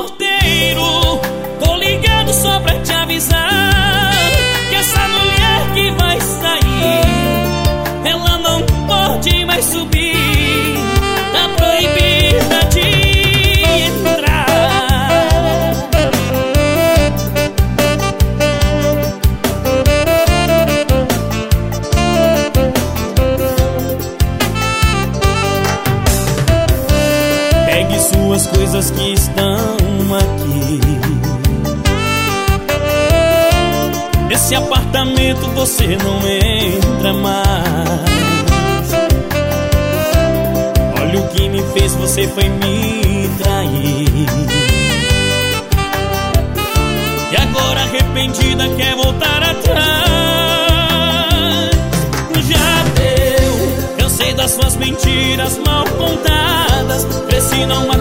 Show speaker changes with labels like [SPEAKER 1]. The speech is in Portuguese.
[SPEAKER 1] porteiro. Tô ligando só pra te avisar que essa mulher que vai sair, ela não pode mais subir, tá proibida de entrar. Pegue suas coisas que estão aqui. Nesse apartamento você não entra mais. Olha o que me fez, você foi me trair. E agora arrependida quer voltar atrás. Já deu, cansei das suas mentiras mal contadas. Cresci não